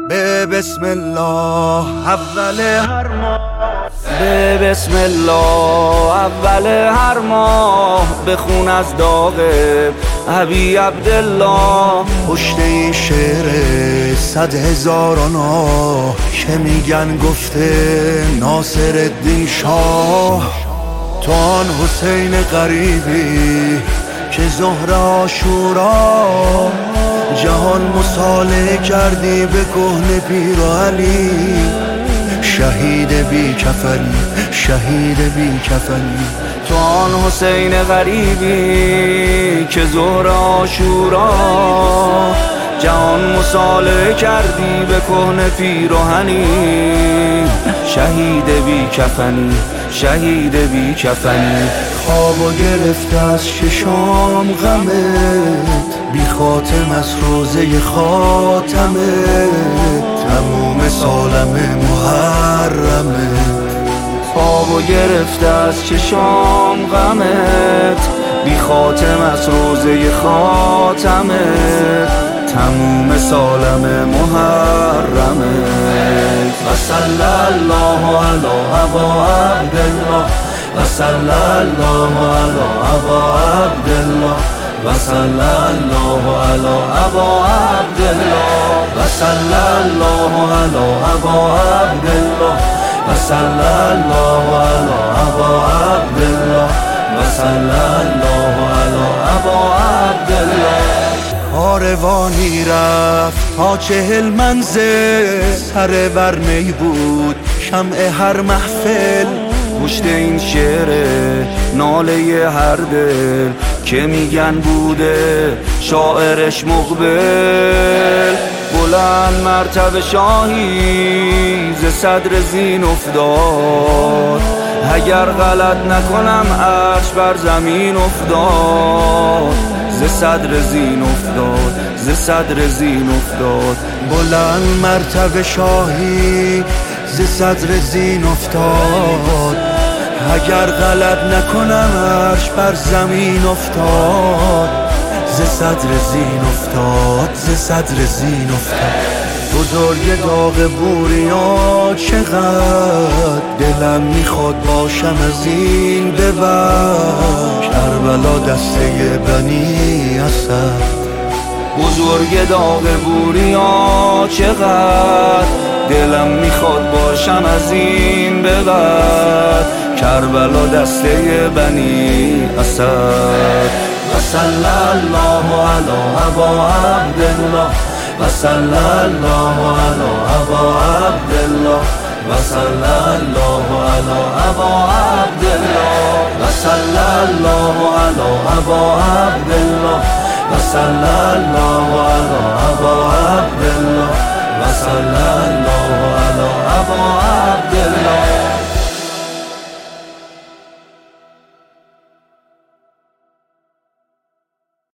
به بسم الله اول هر ماه، به بسم الله اول هر ماه، بخون از داغ ابی عبدالله. پشت این شعر 100,000 آه که میگن گفته ناصرالدین شاه. تو آن حسین غریبی که ظهر عاشورا جهان مصالحه کردی به کهن پیر و علی. شهید بی کفنی، شهید بی کفنی. تو آن حسین غریبی که ظهر عاشورا جهان مصالحه کردی به کهن پیراهنی. شهید بی کفنی، شهید بی کفنی. خوابو گرفته از ششام غمت، بی خاتم از روزه خاتمت، تموم سالم محرمه. خوابو گرفته از چشام غمت، بی خاتم از روزه خاتمت، تموم سالم محرمت. و صلی الله علی ابا عبدالله، و صلی الله علی ابا عبدالله، و صلی الله علی ابا عبدالله، و صلی الله علی ابا عبدالله، و صلی الله علی ابا عبدالله، و صلی الله علی ابا عبدالله. کاروانی رفت تا 40 منزل، سر ورنی بود شمع هر محفل. پشت این شعر ناله هر دل که میگن بوده شاعرش مقبل. بلند مرتبه شاهی ز صدر زین افتاد، اگر غلط نکنم عرش بر زمین افتاد. ز صدر زین افتاد، ز صدر زین افتاد. بلند مرتبه شاهی ز صدر زین افتاد، اگر غلط نکنم عرش بر زمین افتاد. ز صدر زین افتاد، ز صدر زین افتاد. بزرگ داغ بوریا چقدر دلم میخواد باشم از این به بعد، کربلا دسته بنی اسد. بزرگ داغ بوریا چقدر دلم میخواد باشم از این به بعد، کربلا دسته بنی اسد. و صلی الله علی ابا عبدالله، و صلی الله علی ابا عبدالله، و صلی الله علی ابا عبدالله، و صلی الله علی ابا عبدالله، و صلی الله